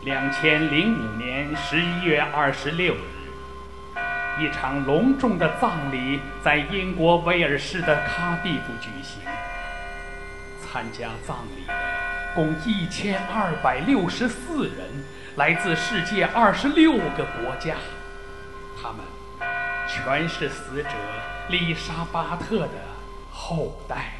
2005年11月26日，一场隆重的葬礼在英国威尔士的卡蒂夫举行。参加葬礼的共1264人，来自世界26个国家，他们全是死者丽莎巴特的后代。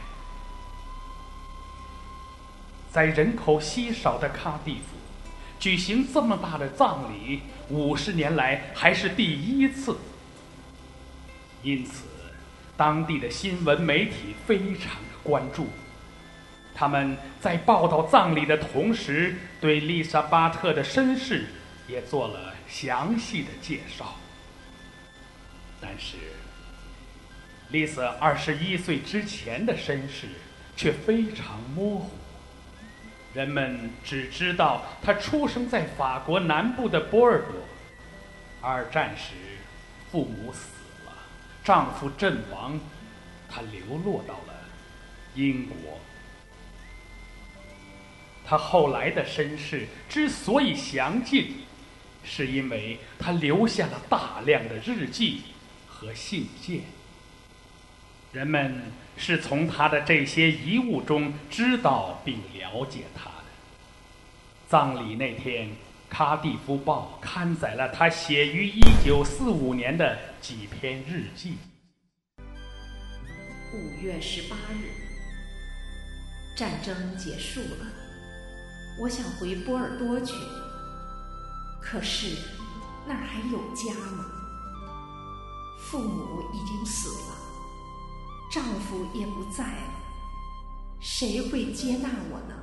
在人口稀少的卡蒂夫举行这么大的葬礼，50年来还是第一次。因此，当地的新闻媒体非常的关注。他们在报道葬礼的同时，对丽莎巴特的身世也做了详细的介绍。但是，丽莎21岁之前的身世却非常模糊。人们只知道她出生在法国南部的波尔多，二战时父母死了，丈夫阵亡，她流落到了英国。她后来的身世之所以详尽，是因为她留下了大量的日记和信件。人们是从她的这些遗物中知道并了解她的。葬礼那天，卡蒂夫报刊载了她写于1945年的几篇日记。 5月18日，战争结束了，我想回波尔多去，可是那儿还有家吗？父母已经死了，丈夫也不在了，谁会接纳我呢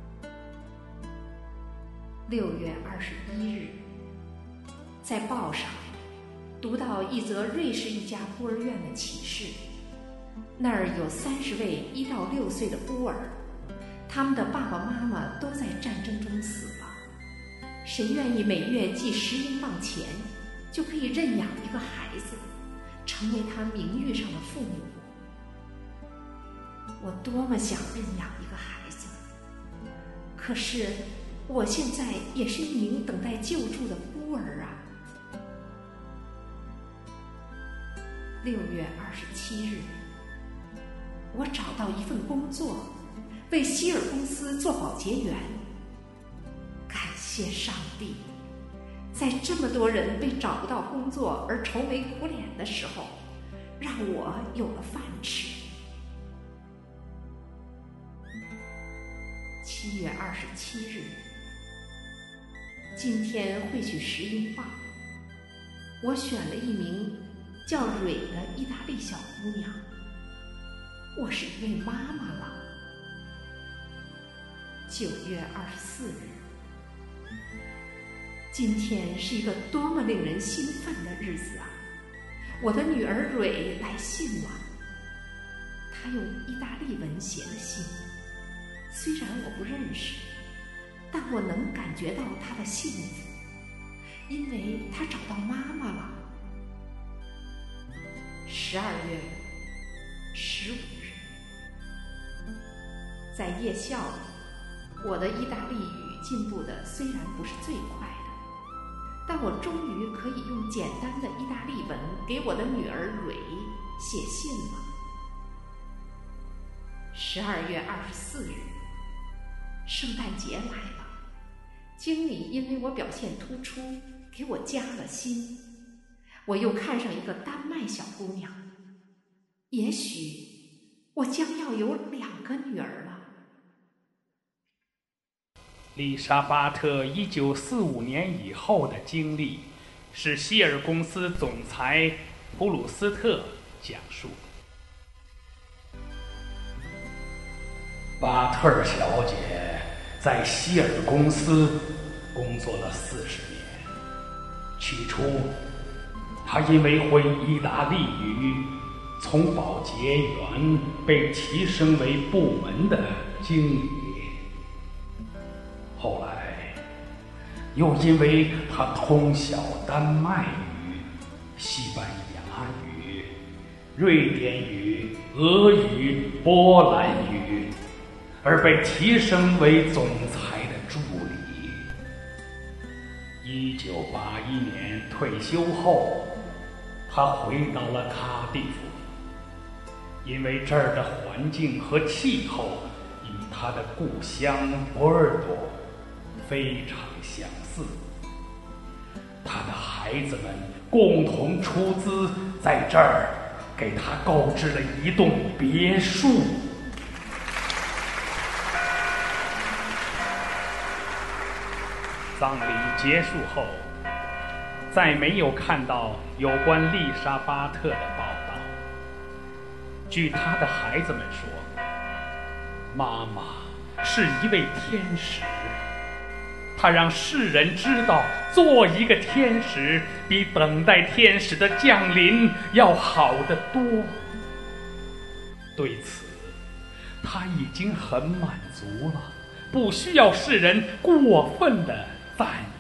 ？6月21日，在报上读到一则瑞士一家孤儿院的启事，那儿有30位1到6岁的孤儿，他们的爸爸妈妈都在战争中死了，谁愿意每月寄10英镑钱，就可以认养一个孩子，成为他名誉上的父母。我多么想认养一个孩子，可是我现在也是一名等待救助的孤儿啊。6月27日，我找到一份工作，为希尔公司做保洁员。感谢上帝，在这么多人被找不到工作而愁眉苦脸的时候，让我有了饭吃。7月27日，今天会取10英镑。我选了一名叫蕊的意大利小姑娘，我是一位妈妈了。9月24日，今天是一个多么令人兴奋的日子啊！我的女儿蕊来信了，她用意大利文写的信，虽然我不认识，但我能感觉到她的幸福，因为她找到妈妈了。12月15日，在夜校里，我的意大利语进步的虽然不是最快的，但我终于可以用简单的意大利文给我的女儿蕊写信了。12月24日，圣诞节来了，经理因为我表现突出，给我加了薪。我又看上一个丹麦小姑娘，也许我将要有2个女儿了。 丽莎巴特1945年以后的经历，是希尔公司总裁普鲁斯特讲述的。巴特尔小姐在希尔公司工作了40年，起初她因为会意大利语，从保洁员被提升为部门的经理。后来又因为他通晓丹麦语、西班牙语、瑞典语、俄语、波兰语，而被提升为总裁的助理。 1981年退休后，他回到了卡蒂夫，因为这儿的环境和气候与他的故乡波尔多非常相似。他的孩子们共同出资在这儿给他购置了一栋别墅。葬礼结束后，再没有看到有关丽莎巴特的报道。据他的孩子们说，妈妈是一位天使，她让世人知道，做一个天使比等待天使的降临要好得多。对此，他已经很满足了，不需要世人过分的赞